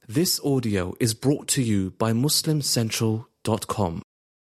This audio is brought to you by MuslimCentral.com.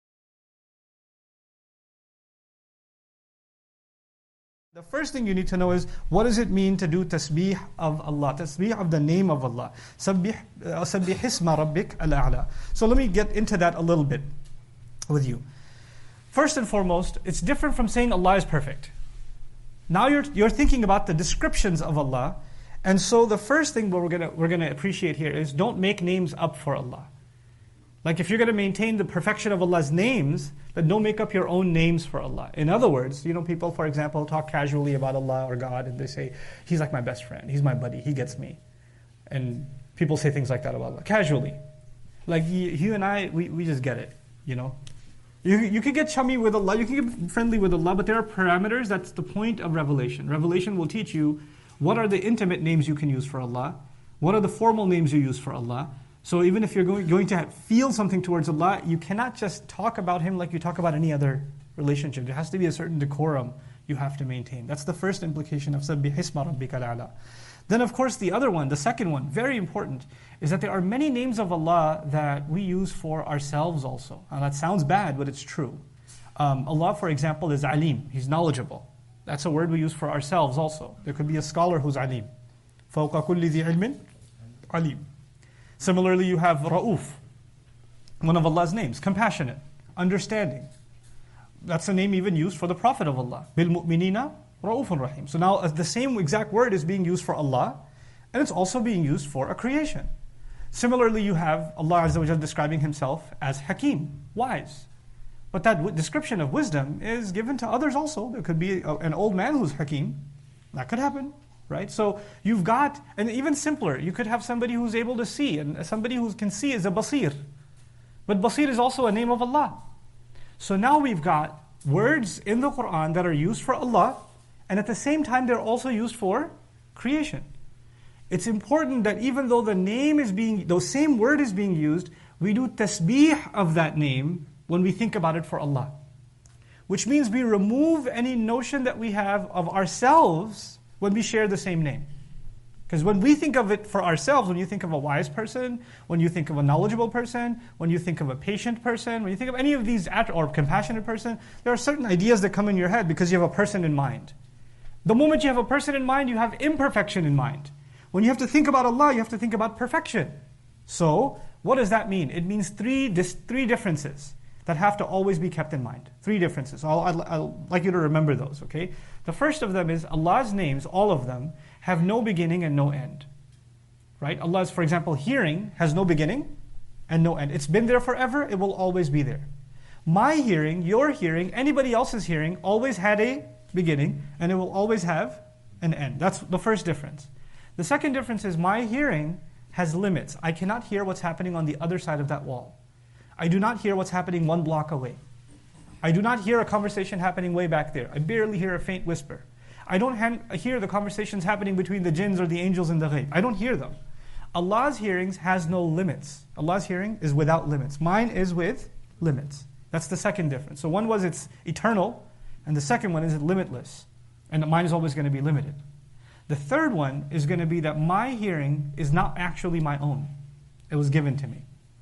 The first thing you need to know is, what does it mean to do tasbih of Allah, tasbih of the name of Allah. Sabbih isma rabbik al-a'la. So let me get into that a little bit with you. First and foremost, it's different from saying Allah is perfect. Now you're thinking about the descriptions of Allah, and so the first thing we're gonna appreciate here is, don't make names up for Allah. Like, if you're going to maintain the perfection of Allah's names, then don't make up your own names for Allah. In other words, people, for example, talk casually about Allah or God, and they say, He's like my best friend, He's my buddy, He gets me. And people say things like that about Allah, casually. Like, you and I, we just get it, You can get chummy with Allah, you can get friendly with Allah, but there are parameters. That's the point of revelation. Revelation will teach you what are the intimate names you can use for Allah, what are the formal names you use for Allah. So even if you're going to feel something towards Allah, you cannot just talk about Him like you talk about any other relationship. There has to be a certain decorum you have to maintain. That's the first implication of Sabbih isma rabbikal a'la. Then of course the other one, the second one, very important, is that there are many names of Allah that we use for ourselves also. And that sounds bad, but it's true. Allah, for example, is Alim. He's knowledgeable. That's a word we use for ourselves also. There could be a scholar who's Alim. فَوْقَ كُلِّ ذِي عِلْمٍ Alim. Similarly, you have Ra'uf, one of Allah's names, compassionate, understanding. That's a name even used for the Prophet of Allah. Bil mu'minina Ra'ufun Rahim. So now the same exact word is being used for Allah, and it's also being used for a creation. Similarly, you have Allah Azza wa Jalla describing Himself as Hakim, wise. But that description of wisdom is given to others also. There could be an old man who's Hakim. That could happen. Right? So you've got, and even simpler, you could have somebody who's able to see, and somebody who can see is a Basir. But Basir is also a name of Allah. So now we've got words in the Quran that are used for Allah, and at the same time they're also used for creation. It's important that even though the same word is being used, we do tasbih of that name when we think about it for Allah. Which means we remove any notion that we have of ourselves when we share the same name. Because when we think of it for ourselves, when you think of a wise person, when you think of a knowledgeable person, when you think of a patient person, when you think of any of these, or compassionate person, there are certain ideas that come in your head because you have a person in mind. The moment you have a person in mind, you have imperfection in mind. When you have to think about Allah, you have to think about perfection. So, what does that mean? It means three differences that have to always be kept in mind. Three differences. I'd like you to remember those, okay? The first of them is Allah's names, all of them, have no beginning and no end. Right? Allah's, for example, hearing has no beginning and no end. It's been there forever, it will always be there. My hearing, your hearing, anybody else's hearing always had a beginning and it will always have an end. That's the first difference. The second difference is my hearing has limits. I cannot hear what's happening on the other side of that wall. I do not hear what's happening 1 block away. I do not hear a conversation happening way back there. I barely hear a faint whisper. I don't hear the conversations happening between the jinns or the angels in the ghaib. I don't hear them. Allah's hearings has no limits. Allah's hearing is without limits. Mine is with limits. That's the second difference. So one was it's eternal, and the second one is it's limitless. And mine is always going to be limited. The third one is going to be that my hearing is not actually my own. It was given to me.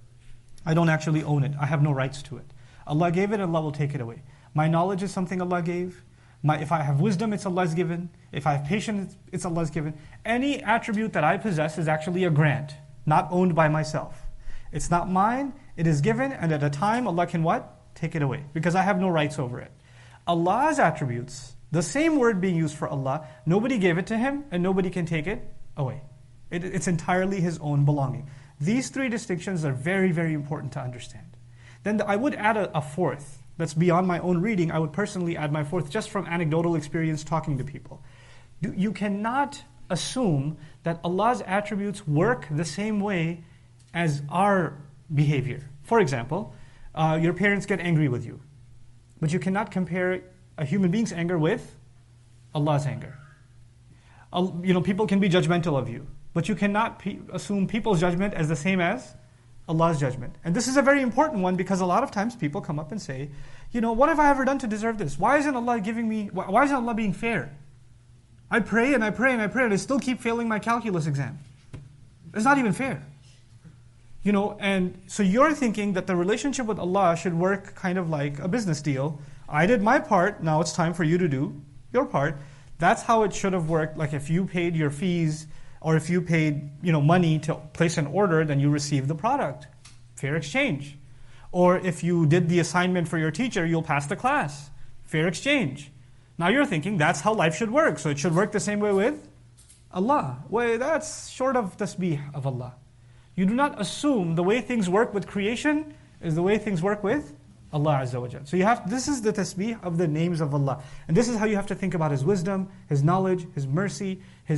I don't actually own it. I have no rights to it. Allah gave it, Allah will take it away. My knowledge is something Allah gave. If I have wisdom, it's Allah's given. If I have patience, it's Allah's given. Any attribute that I possess is actually a grant, not owned by myself. It's not mine, it is given, and at a time Allah can what? Take it away, because I have no rights over it. Allah's attributes, the same word being used for Allah, nobody gave it to Him, and nobody can take it away. It's entirely His own belonging. These three distinctions are very, very important to understand. Then I would add a fourth that's beyond my own reading. I would personally add my fourth just from anecdotal experience talking to people. You cannot assume that Allah's attributes work the same way as our behavior. For example, your parents get angry with you, but you cannot compare a human being's anger with Allah's anger. People can be judgmental of you, but you cannot assume people's judgment as the same as Allah's judgment. And this is a very important one because a lot of times people come up and say, what have I ever done to deserve this? Why isn't Allah being fair? I pray and I pray and I pray and I still keep failing my calculus exam. It's not even fair. And so you're thinking that the relationship with Allah should work kind of like a business deal. I did my part, now it's time for you to do your part. That's how it should have worked. Like if you paid your fees, or if you paid money to place an order, then you receive the product. Fair exchange. Or if you did the assignment for your teacher, you'll pass the class. Fair exchange. Now you're thinking that's how life should work. So it should work the same way with Allah. Well, that's short of tasbih of Allah. You do not assume the way things work with creation is the way things work with Allah Azza wa Jal. So this is the tasbih of the names of Allah. And this is how you have to think about His wisdom, His knowledge, His mercy,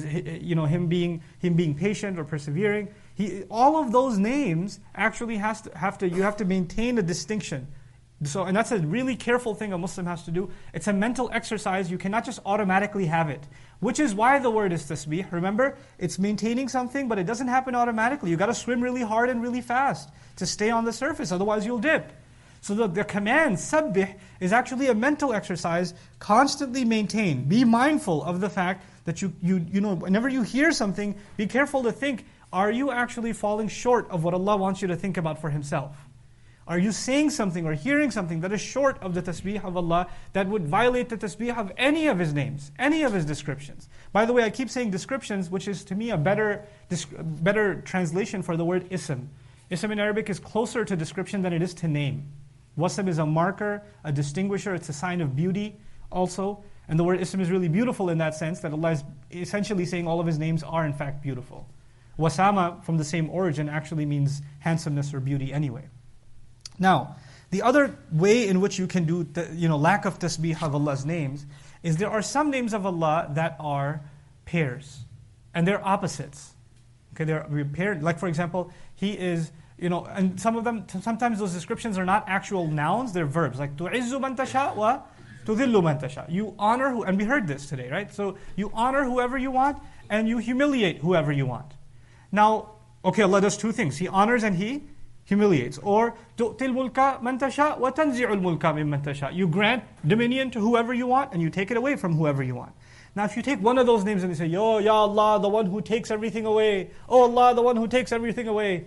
Him being patient or persevering. All of those names actually you have to maintain a distinction. And that's a really careful thing a Muslim has to do. It's a mental exercise. You cannot just automatically have it. Which is why the word is tasbih. Remember, it's maintaining something, but it doesn't happen automatically. You got to swim really hard and really fast to stay on the surface, otherwise you'll dip. So the command, sabbih, is actually a mental exercise. Constantly maintain. Be mindful of the fact that whenever you hear something, be careful to think, are you actually falling short of what Allah wants you to think about for Himself? Are you saying something or hearing something that is short of the tasbih of Allah that would violate the tasbih of any of His names, any of His descriptions? By the way, I keep saying descriptions, which is to me a better translation for the word ism. Ism in Arabic is closer to description than it is to name. Wasm is a marker, a distinguisher, it's a sign of beauty also. And the word ism is really beautiful in that sense, that Allah is essentially saying all of His names are in fact beautiful. Wasama, from the same origin, actually means handsomeness or beauty anyway. Now, the other way in which you can do lack of tasbih of Allah's names is there are some names of Allah that are pairs, and they're opposites. Okay, they're paired. Like for example, He is, and sometimes those descriptions are not actual nouns, they're verbs. Like tu'izzu man tasha wa tudhillu man tasha. You honor and we heard this today, right? So you honor whoever you want, and you humiliate whoever you want. Now, okay, Allah does two things. He honors and He humiliates. Or tu'til mulka man tasha wa tanzi'ul mulka mimman tasha. You grant dominion to whoever you want and you take it away from whoever you want. Now if you take one of those names and you say, Ya Allah, the one who takes everything away. Oh Allah, the one who takes everything away.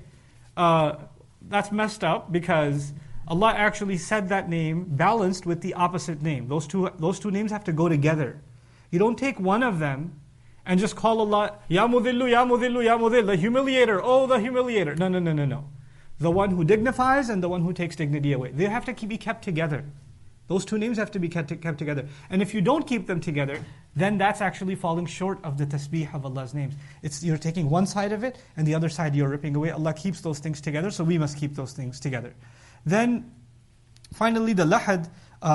That's messed up because Allah actually said that name balanced with the opposite name. Those two names have to go together. You don't take one of them and just call Allah, Ya Mudhillu, Ya Mudhillu, Ya Mudhill, the humiliator, oh the humiliator. No. The one who dignifies and the one who takes dignity away. They have to be kept together. Those two names have to be kept together. And if you don't keep them together, then that's actually falling short of the tasbih of Allah's names. You're taking one side of it and the other side you're ripping away. Allah keeps those things together, so we must keep those things together. Then, finally, the lahad,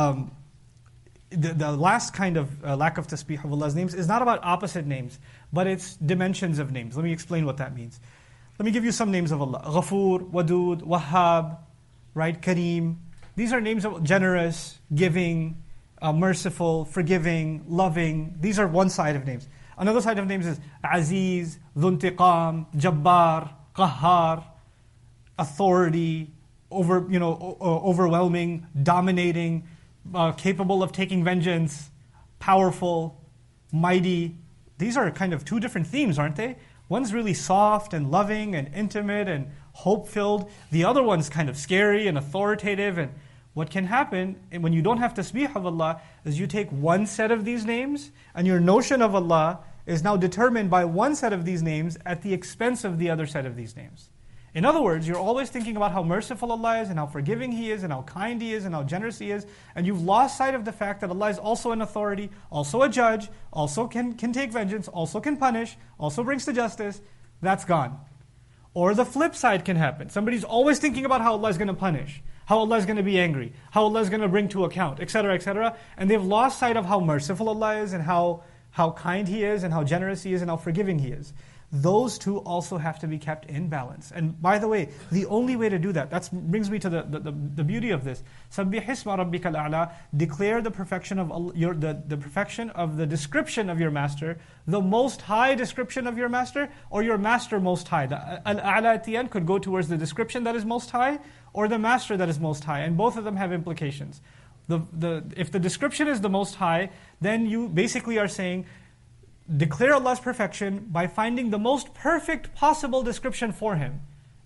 the last kind of lack of tasbih of Allah's names is not about opposite names, but it's dimensions of names. Let me explain what that means. Let me give you some names of Allah. Ghafur, Wadud, Wahhab, right? Kareem. These are names of generous, giving, merciful, forgiving, loving. These are one side of names. Another side of names is Aziz, Dhuntiqam, Jabbar, Qahhar, authority, overwhelming, dominating, capable of taking vengeance, powerful, mighty. These are kind of two different themes, aren't they? One's really soft and loving and intimate and hope-filled. The other one's kind of scary and authoritative. And what can happen when you don't have tasbih of Allah is you take one set of these names and your notion of Allah is now determined by one set of these names at the expense of the other set of these names. In other words, you're always thinking about how merciful Allah is and how forgiving He is and how kind He is and how generous He is, and you've lost sight of the fact that Allah is also an authority, also a judge, also can take vengeance, also can punish, also brings to justice. That's gone. Or the flip side can happen. Somebody's always thinking about how Allah is going to punish, how Allah is going to be angry, how Allah is going to bring to account, etc., and they've lost sight of how merciful Allah is and how kind He is and how generous He is and how forgiving He is. Those two also have to be kept in balance. And by the way, the only way to do that brings me to the beauty of this. Sabbih isma rabbikal a'la. Declare the perfection of the perfection of the description of your master, the most high description of your master, or your master most high. The al-a'la at the end could go towards the description that is most high, or the master that is most high, and both of them have implications. If the description is the most high, then you basically are saying, declare Allah's perfection by finding the most perfect possible description for Him.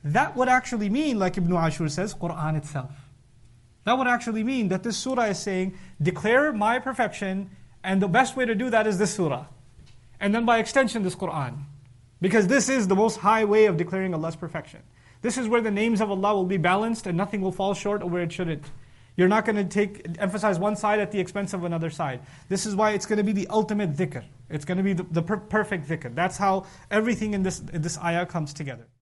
that would actually mean, like Ibn Ashur says, Qur'an itself. That would actually mean that this surah is saying, declare my perfection, and the best way to do that is this surah. And then by extension, this Qur'an. Because this is the most high way of declaring Allah's perfection. This is where the names of Allah will be balanced and nothing will fall short of where it shouldn't. You're not going to emphasize one side at the expense of another side. This is why it's going to be the ultimate dhikr. It's going to be the perfect dhikr. That's how everything in this ayah comes together.